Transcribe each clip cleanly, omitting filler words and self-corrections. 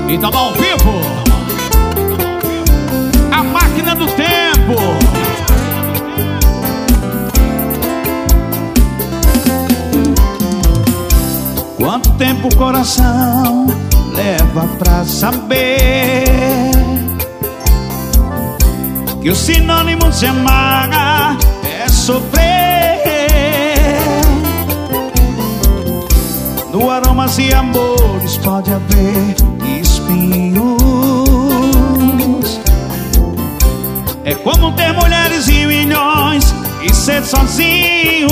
E tamo ao vivo, a máquina do tempo. Quanto tempo o coração leva pra saber que o sinônimo de amar é sofrer? No aromas e amores pode haver espinhos. É como ter mulheres e milhões e ser sozinho.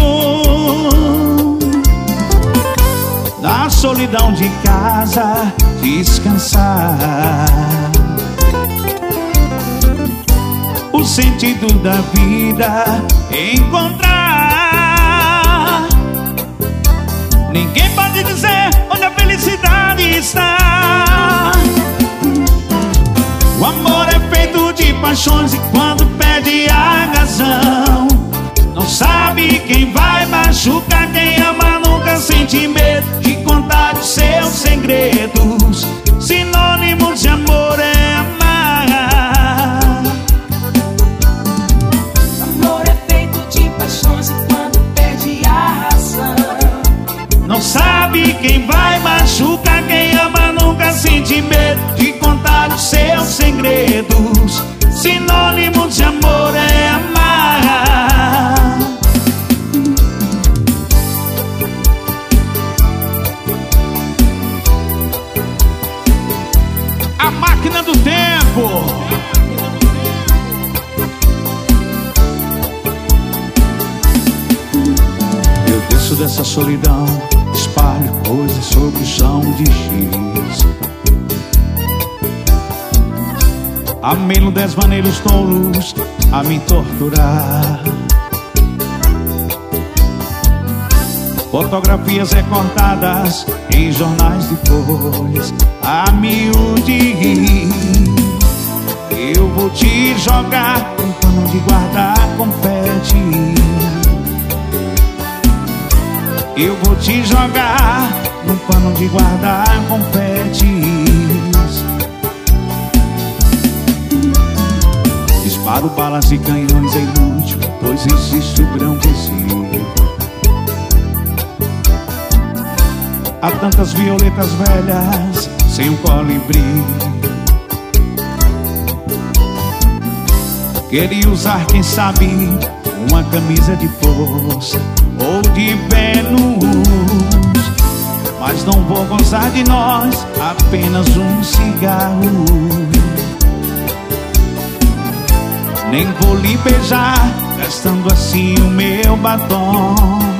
Na solidão de casa descansar. O sentido da vida encontrar. Ninguém pode dizer onde a felicidade está. O amor é feito de paixões e quando perde a razão, não sabe quem vai machucar. Quem ama nunca sente medo de contar os seus segredos. Sinônimo de amor é amar. Amor é feito de paixões e quando perde a razão, não sabe quem vai machucar. Quem ama nunca sente medo de contar os seus segredos. Sinônimo de amor é amar. A máquina do tempo. Eu desço dessa solidão, espalho coisas sobre o chão de giz. Amei no desvaneios tolos a me torturar. Fotografias recortadas em jornais de folhas a miúde. Eu vou te jogar um pano de guardar confete. Eu vou te jogar num pano de guardar confetes. Disparo balas e canhões é inútil, pois existe o grão visível. Há tantas violetas velhas sem um colibri. Queria usar, quem sabe, uma camisa de força ou de Vênus, mas não vou gozar de nós, apenas um cigarro. Nem vou lhe beijar, gastando assim o meu batom.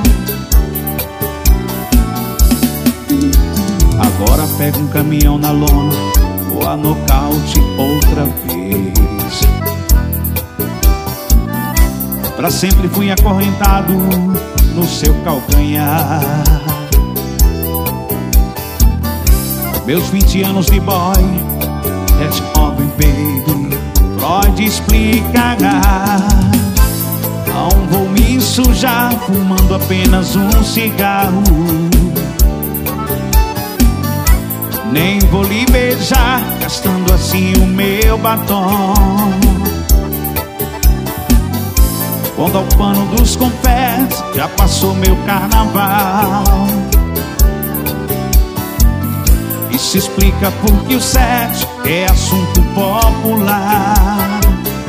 Agora pego um caminhão na lona, vou a nocaute outra vez. Pra sempre fui acorrentado no seu calcanhar. Meus 20 anos de boy, é jovem baby, Freud explicará. Não vou me sujar fumando apenas um cigarro. Nem vou lhe beijar, gastando assim o meu batom. Quando ao pano dos confetes já passou meu carnaval. Isso explica porque o sexo é assunto popular.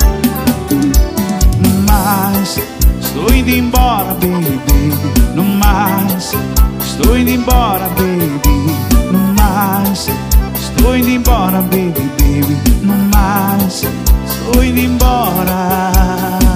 Mas estou indo embora, baby. No mais, estou indo embora, baby. No mais, estou indo embora, baby, baby. No mais, estou indo embora.